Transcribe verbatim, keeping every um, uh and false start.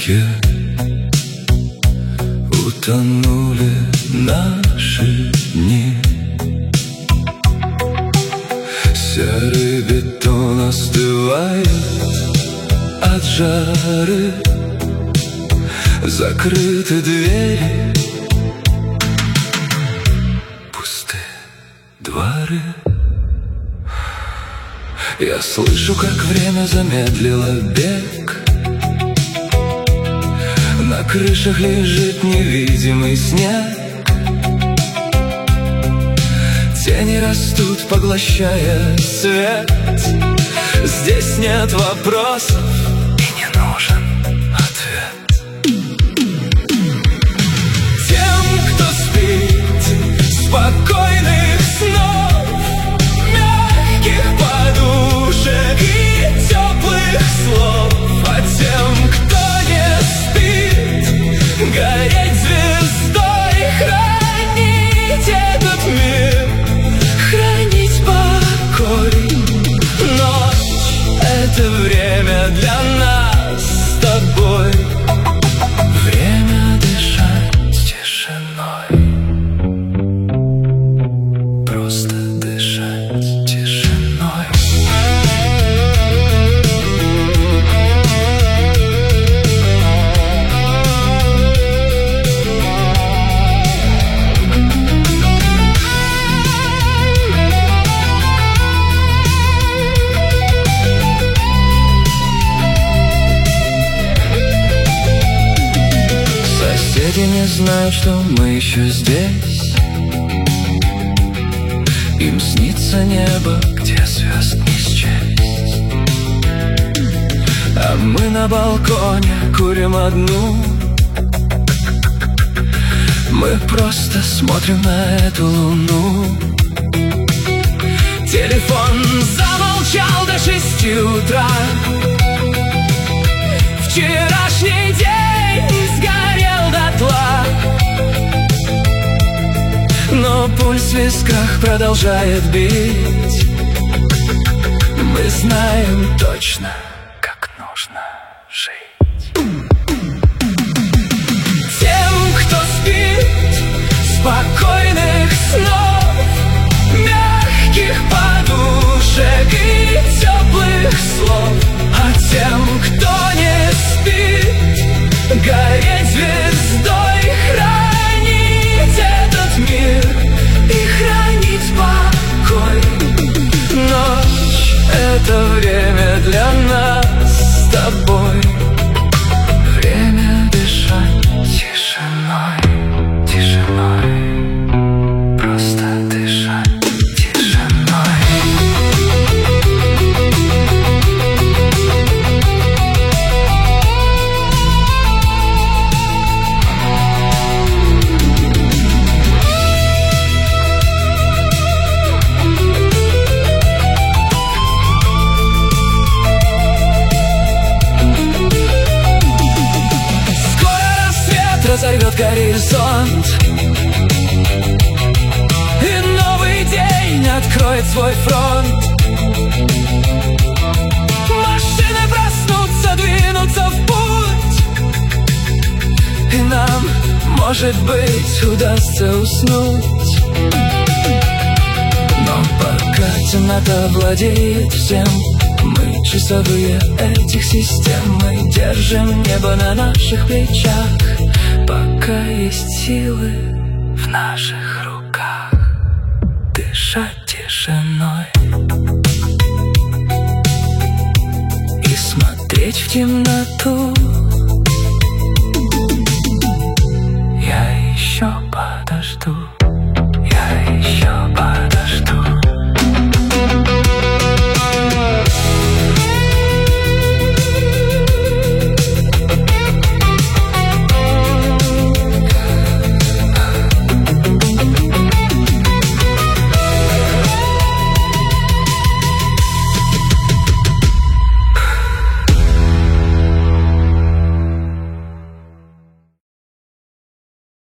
реке утонули наши дни. Серый бетон остывает от жары, закрыты двери, пустые дворы. Я слышу, как время замедлило бег. На крышах лежит невидимый снег. Тени растут, поглощая свет. Здесь нет вопросов и не нужен ответ. Тем, кто спит, спокойных снов, мягких подушек и теплых слов. А тем, кто не спит, гореть звездой, хранить этот мир, хранить покой. Ночь — это время для нас с тобой, время дышать тишиной, просто дышать тишиной. Соседи не знают, что мы еще здесь. Им снится небо, где звезд не счесть. А мы на балконе курим одну. Мы просто смотрим на эту луну. Телефон замолчал до шести утра. Вчерашний день сгорел дотла, но пульс в висках продолжает бить. Мы знаем точно, как нужно жить. Тем, кто спит, спокойных снов, мягких подушек и теплых слов. А тем, кто не спит, гореть звездой, хранить этот мир и хранить покой. Ночь — это время для нас с тобой, время дышать тишиной, тишиной, просто дышать тишиной. Разорвет горизонт, и новый день откроет свой фронт. Машины проснутся, двинутся в путь, и нам, может быть, удастся уснуть. Но пока темнота владеет всем, мы часовые этих систем. Мы держим небо на наших плечах, пока есть силы в наших руках. Дышать тишиной и смотреть в темноту. Я еще под